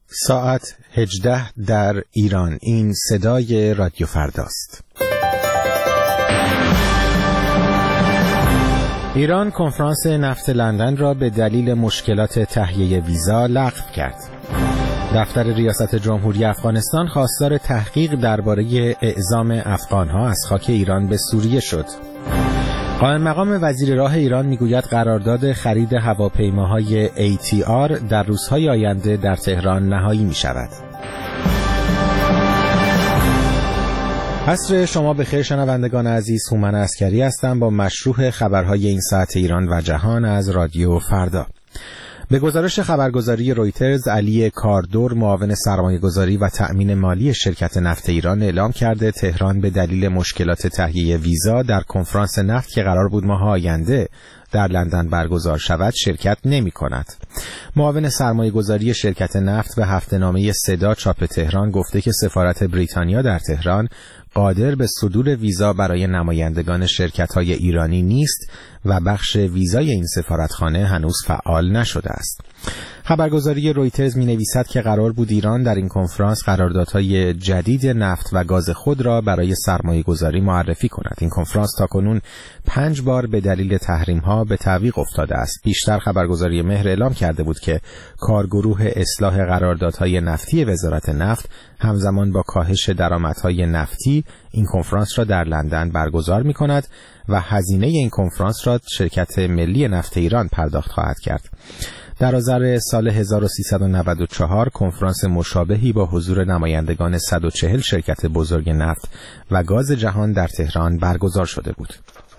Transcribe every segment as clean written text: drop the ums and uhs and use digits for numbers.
ساعت 18 در ایران. این صدای رادیو فرداست. ایران کنفرانس نفت لندن را به دلیل مشکلات تهیه ویزا لغو کرد. دفتر ریاست جمهوری افغانستان خواستار تحقیق درباره اعزام افغانها از خاک ایران به سوریه شد. قائم مقام وزیر راه ایران میگوید قرارداد خرید هواپیماهای ATR در روزهای آینده در تهران نهایی می شود. عصر شما بخیر شنوندگان عزیز، هومن عسکری هستم با مشروح خبرهای این ساعت ایران و جهان از رادیو فردا. به گزارش خبرگزاری رویترز، علی کاردور معاون سرمایه‌گذاری و تأمین مالی شرکت نفت ایران اعلام کرده تهران به دلیل مشکلات تهیه ویزا در کنفرانس نفت که قرار بود ماه آینده در لندن برگزار شود شرکت نمی کند. معاون سرمایه‌گذاری شرکت نفت به هفته‌نامه صدا چاپ تهران گفته که سفارت بریتانیا در تهران قادر به صدور ویزا برای نمایندگان شرکت‌های ایرانی نیست و بخش ویزای این سفارتخانه هنوز فعال نشده است. خبرگزاری رویترز می‌نویسد که قرار بود ایران در این کنفرانس قراردادهای جدید نفت و گاز خود را برای سرمایه‌گذاری معرفی کند. این کنفرانس تاکنون 5 بار به دلیل تحریم‌ها به تعویق افتاده است. پیشتر خبرگزاری مهر اعلام کرده بود که کارگروه اصلاح قراردادهای نفتی وزارت نفت همزمان با کاهش درآمدهای نفتی این کنفرانس را در لندن برگزار می‌کند و هزینه این کنفرانس را شرکت ملی نفت ایران پرداخت خواهد کرد. در آذر سال 1394 کنفرانس مشابهی با حضور نمایندگان 140 شرکت بزرگ نفت و گاز جهان در تهران برگزار شده بود.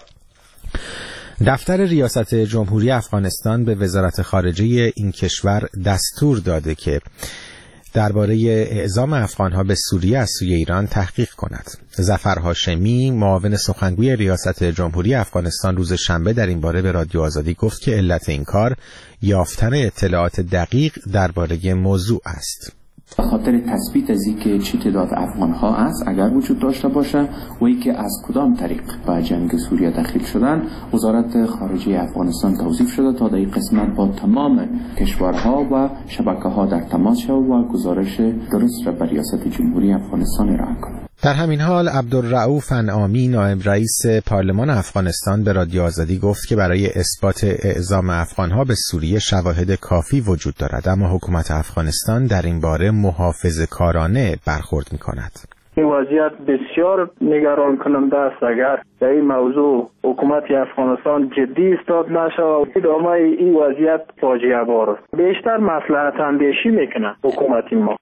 دفتر ریاست جمهوری افغانستان به وزارت خارجه این کشور دستور داده که درباره اعزام افغانها به سوریه از سوی ایران تحقیق کند. ظفر هاشمی معاون سخنگوی ریاست جمهوری افغانستان روز شنبه در این باره به رادیو آزادی گفت که علت این کار یافتن اطلاعات دقیق درباره موضوع است. به خاطر تثبیت از اینکه چه تعداد افغان ها است اگر وجود داشته باشه و اینکه از کدام طریق به جنگ سوریه داخل شدن، وزارت خارجه افغانستان توصیف شده تا در این قسمت با تمام کشورها و شبکه‌ها در تماس شود و گزارش درست را به ریاست جمهوری افغانستان ارائه کند. در همین حال عبدالرؤوف انعامی نایب رئیس پارلمان افغانستان به رادیو آزادی گفت که برای اثبات اعزام افغانها به سوریه شواهد کافی وجود دارد، اما حکومت افغانستان در این باره محافظه‌کارانه برخورد می‌کند. این وضعیت بسیار نگران کننده است. اگر در این موضوع حکومت افغانستان جدی استاد نشه و ادامه این وضعیت فاجعه بار است، بیشتر مصلحت اندیشی میکنه حکومت ما.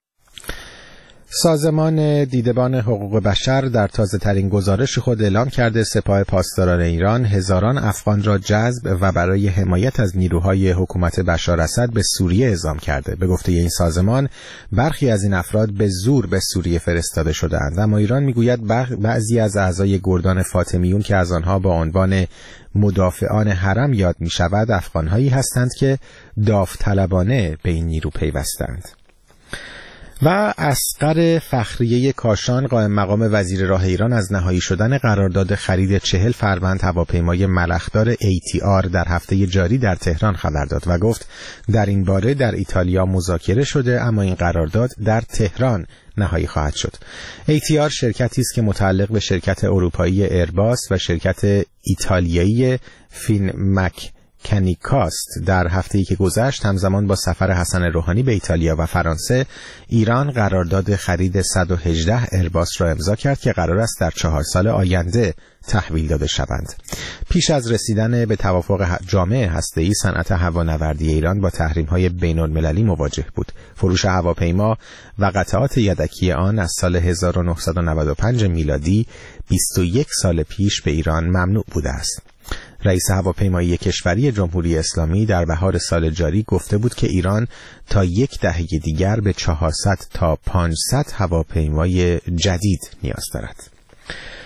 سازمان دیدبان حقوق بشر در تازه‌ترین گزارش خود اعلام کرده سپاه پاسداران ایران هزاران افغان را جذب و برای حمایت از نیروهای حکومت بشار اسد به سوریه اعزام کرده. به گفته این سازمان برخی از این افراد به زور به سوریه فرستاده شده‌اند، اما ایران میگوید بعضی از اعضای گردان فاطمیون که از آنها با عنوان مدافعان حرم یاد می‌شود افغان‌هایی هستند که داوطلبانه به این نیرو پیوستند. و اصغر فخریه کاشان قائم مقام وزیر راه ایران از نهایی شدن قرارداد خرید 40 فروند هواپیمای ملخدار ATR در هفته جاری در تهران خبر داد و گفت در این باره در ایتالیا مذاکره شده، اما این قرارداد در تهران نهایی خواهد شد. ATR شرکتی است که متعلق به شرکت اروپایی ایرباس و شرکت ایتالیایی فینمکنیکاست. در هفته‌ای که گذشت همزمان با سفر حسن روحانی به ایتالیا و فرانسه، ایران قرارداد خرید 118 ایرباس را امضا کرد که قرار است در 4 سال آینده تحویل داده شوند. پیش از رسیدن به توافق جامع هسته‌ای، صنعت هوانوردی ایران با تحریم‌های بین‌المللی مواجه بود. فروش هواپیما و قطعات یدکی آن از سال 1995 میلادی 21 سال پیش به ایران ممنوع بوده است. رئیس هواپیمایی کشوری جمهوری اسلامی در بهار سال جاری گفته بود که ایران تا 10 دهه دیگر به 400 تا 500 هواپیمای جدید نیاز دارد.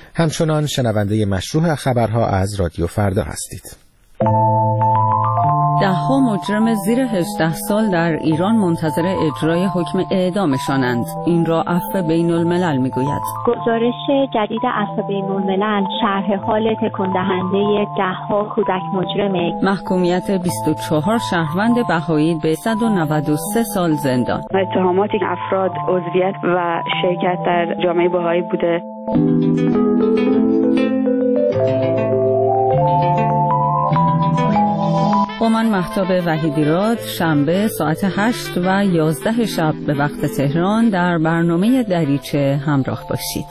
همچنان شنونده مشروع خبرها از رادیو فردا هستید. 10ها مجرم زیر 18 سال در ایران منتظر اجرای حکم اعدامشانند. این را عفو بین الملل میگوید. گزارش جدید عفو بین الملل شرح حال تکان دهنده 10ها کودک مجرم. محکومیت 24 شهروند بهایی به 193 سال زندان. اتهامات افراد عضویت و شرکت در جامعه بهایی بوده. با من مهتاب وحیدیراد، شنبه ساعت 8 و 11 شب به وقت تهران در برنامه دریچه همراه باشید.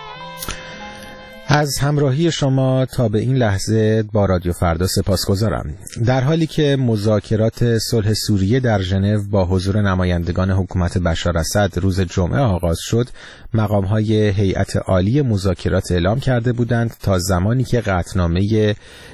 از همراهی شما تا به این لحظه با رادیو فردا سپاسگزارم. در حالی که مذاکرات صلح سوریه در ژنو با حضور نمایندگان حکومت بشار اسد روز جمعه آغاز شد، مقام‌های هیئت عالی مذاکرات اعلام کرده بودند تا زمانی که قطعنامه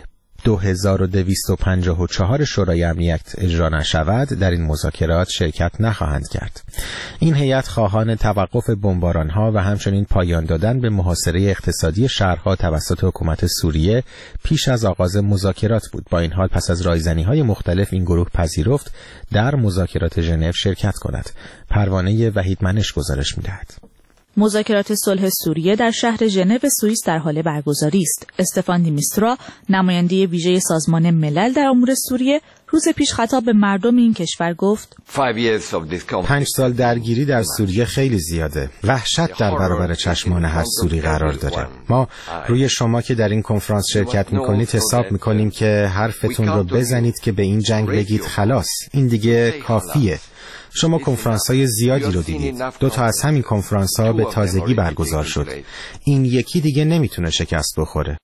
2254 شورای امنیت اجرا نشود در این مذاکرات شرکت نخواهند کرد. این هیئت خواهان توقف بمباران‌ها و همچنین پایان دادن به محاصره اقتصادی شهرها توسط حکومت سوریه پیش از آغاز مذاکرات بود. با این حال پس از رایزنی‌های مختلف این گروه پذیرفت در مذاکرات ژنو شرکت کند. پروانه وحیدمنش گزارش می‌دهد. مذاکرات صلح سوریه در شهر ژنو سوئیس در حال برگزاری است. استفان دیمیسترا، نماینده ویژه سازمان ملل در امور سوریه، روز پیش خطاب به مردم این کشور گفت: 5 سال درگیری در سوریه خیلی زیاده. وحشت در برابر چشمان هر سوری قرار داره. ما روی شما که در این کنفرانس شرکت میکنید حساب میکنیم که حرفتون رو بزنید که به این جنگ بگید خلاص، این دیگه کافیه. شما کنفرانس‌های زیادی رو دیدید. 2 تا از همین کنفرانس‌ها به تازگی برگزار شد. این یکی دیگه نمیتونه شکست بخوره.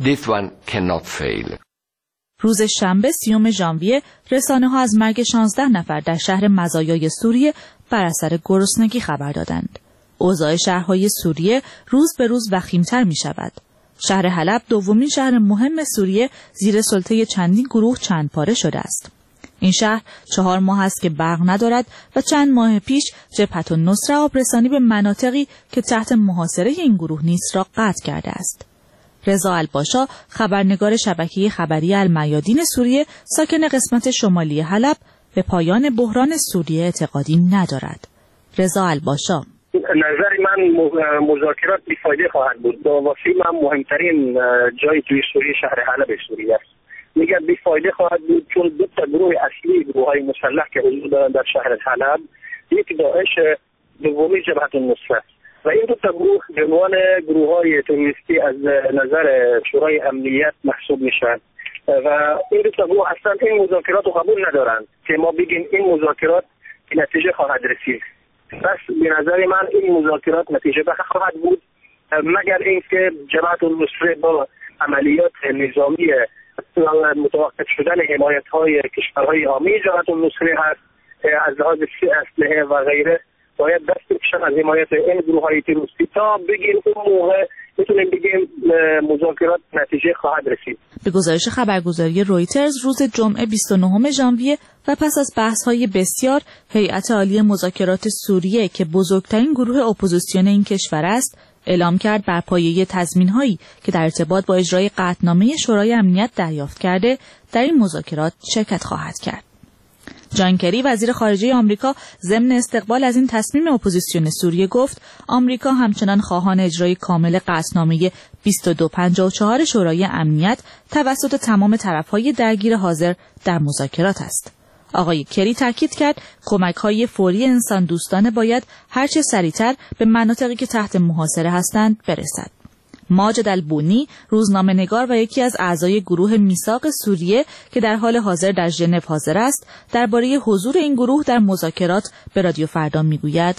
روز شنبه 30 ژانویه رسانه‌ها از مرگ 16 نفر در شهر مزایای سوریه بر اثر گرسنگی خبر دادند. اوضاع شهرهای سوریه روز به روز وخیم‌تر می‌شود. شهر حلب دومین شهر مهم سوریه زیر سلطه چندین گروه چند پاره شده است. این شهر 4 ماه است که برق ندارد و چند ماه پیش جبهة النصره آبرسانی به مناطقی که تحت محاصره این گروه نیست را قطع کرده است. رضا الباشا، خبرنگار شبکه خبری المیادین سوریه ساکن قسمت شمالی حلب، به پایان بحران سوریه اعتقادی ندارد. رضا الباشا: نظر من مذاکرات بی‌فایده خواهد بود. واسه من مهمترین جای توی سوریه شهر حلب سوریه است. میگم بی‌فایده خواهد بود چون 2 تا گروه اصلی گروه‌های مسلح که حضور دارند در شهر حلب، یک داعش، دومی جبهة النصره و این 2 تا گروه به عنوان گروه‌های تروریستی از نظر شورای امنیت محسوب میشن و این 2 تا گروه اصلا این مذاکرات رو قبول ندارند که ما بگیم این مذاکرات نتیجه خواهد رسید. پس به نظر من این مذاکرات نتیجه بخش خواهد بود مگر اینکه جبهة النصره با عملیات نظامی متوقف شدن حمایت‌های کشورهای حامی جبهة النصره هست از لحاظ اسلحه و غیره باید دست بکشن از حمایت این گروه‌های تروریستی تا بگیم اون موقع میتونیم بگیم مذاکرات نتیجه خواهد رسید. به گزارش خبرگزاری رویترز روز جمعه 29 ژانویه و پس از بحث‌های بسیار، هیئت عالی مذاکرات سوریه که بزرگترین گروه اپوزیسیون این کشور است، اعلام کرد بر پایه تضمین‌هایی که در ارتباط با اجرای قطعنامه شورای امنیت دریافت کرده در این مذاکرات شرکت خواهد کرد. جان کری، وزیر خارجه آمریکا، ضمن استقبال از این تصمیم اپوزیسیون سوریه گفت آمریکا همچنان خواهان اجرای کامل قطعنامه 2254 شورای امنیت توسط تمام طرف‌های درگیر حاضر در مذاکرات است. آقای کری تاکید کرد کمک‌های فوری انسان دوستانه باید هرچه سریعتر به مناطقی که تحت محاصره هستند برسد. ماجد البونی، روزنامه‌نگار و یکی از اعضای گروه میثاق سوریه که در حال حاضر در ژنو حاضر است، درباره حضور این گروه در مذاکرات به رادیو فردا میگوید: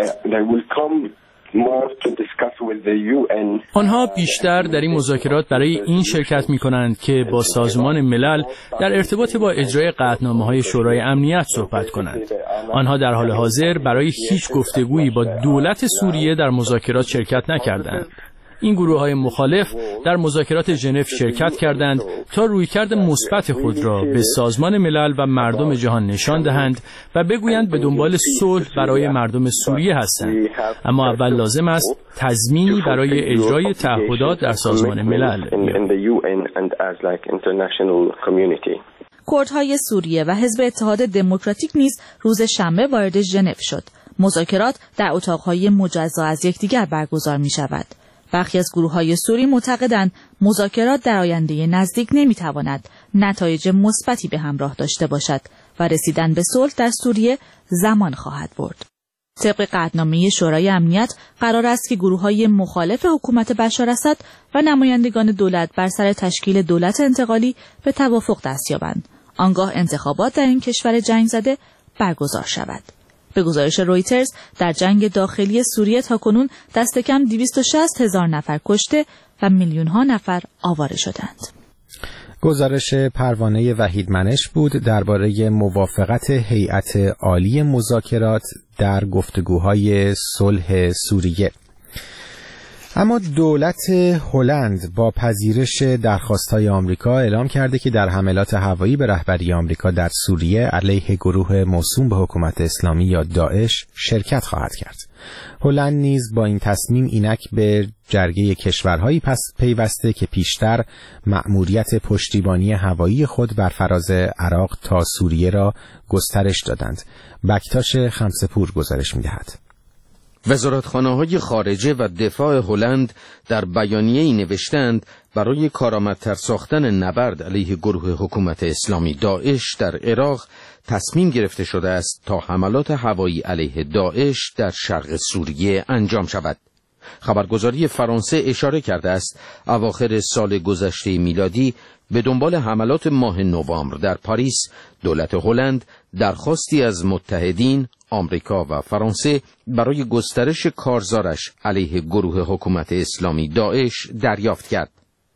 آنها بیشتر در این مذاکرات برای این شرکت می‌کنند که با سازمان ملل در ارتباط با اجرای قطعنامه‌های شورای امنیت صحبت کنند. آنها در حال حاضر برای هیچ گفتگویی با دولت سوریه در مذاکرات شرکت نکردند. این گروه‌های مخالف در مذاکرات ژنو شرکت کردند تا رویکرد مثبت خود را به سازمان ملل و مردم جهان نشان دهند و بگویند به دنبال صلح برای مردم سوریه هستند، اما اول لازم است تضمینی برای اجرای تعهدات در سازمان ملل. کردهای سوریه و حزب اتحاد دموکراتیک نیز روز شنبه وارد ژنو شد. مذاکرات در اتاقهای مجزا از یکدیگر برگزار می‌شود. برخی از گروه‌های سوری معتقدند مذاکرات در آینده نزدیک نمی‌تواند نتایج مثبتی به همراه داشته باشد و رسیدن به صلح در سوریه زمان خواهد برد. طبق قطعنامه شورای امنیت قرار است که گروه‌های مخالف حکومت بشار اسد و نمایندگان دولت بر سر تشکیل دولت انتقالی به توافق دست یابند. آنگاه انتخابات در این کشور جنگ زده برگزار شود. به گزارش رویترز در جنگ داخلی سوریه تاکنون دست کم 260,000 نفر کشته و میلیون‌ها نفر آواره شدند. گزارش پروانه وحید منش بود درباره موافقت هیئت عالی مذاکرات در گفتگوهای صلح سوریه. اما دولت هلند با پذیرش درخواست‌های آمریکا اعلام کرده که در حملات هوایی به رهبری آمریکا در سوریه علیه گروه موسوم به حکومت اسلامی یا داعش شرکت خواهد کرد. هلند نیز با این تصمیم اینک به جرگه کشورهایی پس پیوسته که پیشتر مأموریت پشتیبانی هوایی خود بر فراز عراق تا سوریه را گسترش دادند. بکتاش خمسپور گزارش می‌دهد. وزارتخانه‌های خارجه و دفاع هلند در بیانیه‌ای نوشتند برای کارآمدتر ساختن نبرد علیه گروه حکومت اسلامی داعش در عراق تصمیم گرفته شده است تا حملات هوایی علیه داعش در شرق سوریه انجام شود. خبرگزاری فرانسه اشاره کرده است اواخر سال گذشته میلادی به دنبال حملات ماه نوامبر در پاریس دولت هلند درخواستی از متحدین آمریکا و فرانسه برای گسترش کارزارش علیه گروه حکومت اسلامی داعش دریافت کرد.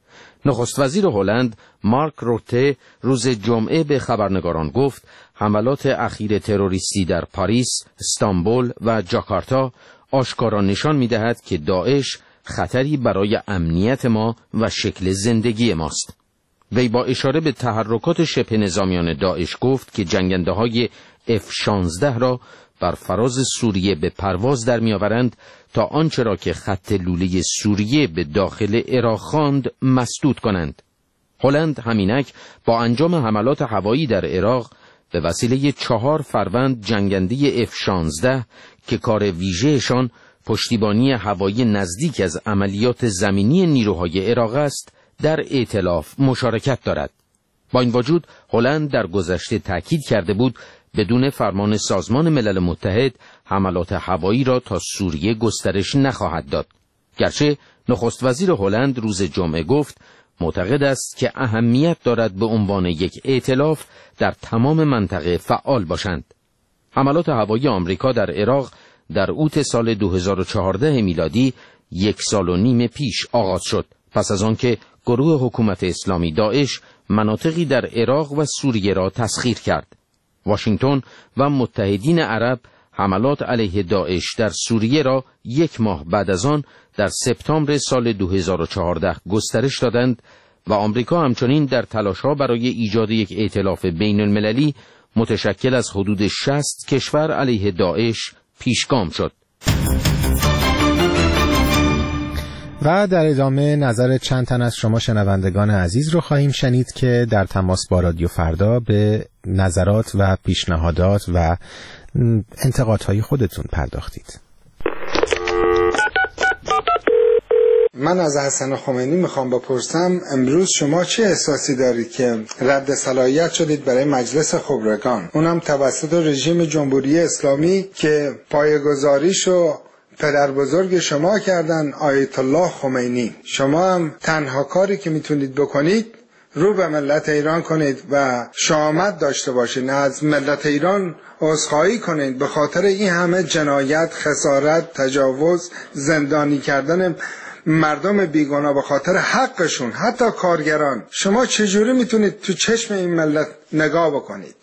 نخست وزیر هلند مارک روته روز جمعه به خبرنگاران گفت حملات اخیر تروریستی در پاریس، استانبول و جاکارتا آشکارا نشان می‌دهد که داعش خطری برای امنیت ما و شکل زندگی ماست. وی با اشاره به تحرکات شبه نظامیان داعش گفت که جنگنده‌های F-16 را بر فراز سوریه به پرواز در می‌آورند تا آنچه را که خط لوله سوریه به داخل عراق خواند مسدود کنند. هلند همینک با انجام حملات هوایی در عراق به وسیله 4 فروند جنگنده F-16 که کار ویژه‌شان پشتیبانی هوایی نزدیک از عملیات زمینی نیروهای عراق است در ائتلاف مشارکت دارد. با این وجود هلند در گذشته تاکید کرده بود بدون فرمان سازمان ملل متحد حملات هوایی را تا سوریه گسترش نخواهد داد. گرچه نخست وزیر هلند روز جمعه گفت معتقد است که اهمیت دارد به عنوان یک ائتلاف در تمام منطقه فعال باشند. حملات هوایی آمریکا در عراق در اوت سال 2014 میلادی 1.5 سال پیش آغاز شد، پس از آنکه گروه حکومت اسلامی داعش مناطقی در عراق و سوریه را تسخیر کرد. واشنگتن و متحدین عرب حملات علیه داعش در سوریه را 1 ماه بعد از آن در سپتامبر سال 2014 گسترش دادند و آمریکا همچنین در تلاش‌ها برای ایجاد یک ائتلاف بین المللی متشکل از حدود 60 کشور علیه داعش پیشگام شد. و در ادامه نظر چند تن از شما شنوندگان عزیز رو خواهیم شنید که در تماس با رادیو فردا به نظرات و پیشنهادات و انتقادهای خودتون پرداختید. من از حسن خمینی میخوام بپرسم امروز شما چه احساسی دارید که رد صلاحیت شدید برای مجلس خبرگان، اونم توسط رژیم جمهوری اسلامی که پایه‌گذاریشو پدر بزرگ شما کردن آیت الله خمینی. شما هم تنها کاری که میتونید بکنید رو به ملت ایران کنید و شامت داشته باشید، از ملت ایران عذرخواهی کنید به خاطر این همه جنایت، خسارت، تجاوز، زندانی کردن مردم بیگناه به خاطر حقشون، حتی کارگران. شما چجوری میتونید تو چشم این ملت نگاه بکنید؟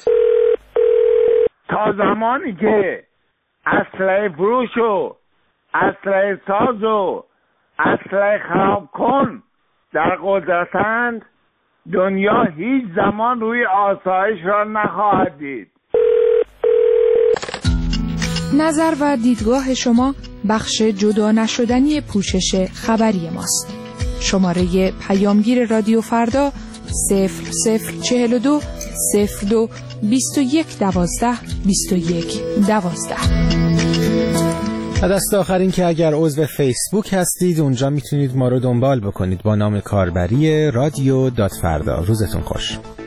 تا زمانی که اسلحه فروش و اسلحه ساز و اسلحه خراب کن در قدرتند، دنیا هیچ زمان روی آسایش را نخواهد دید. نظر و دیدگاه شما بخش جدا نشدنی پوشش خبری ماست. شماره پیامگیر رادیو فردا 0042 02 21 12 21 12. و دست آخر این که اگر عضو فیسبوک هستید اونجا میتونید ما رو دنبال بکنید با نام کاربری رادیو دادفردا. روزتون خوش.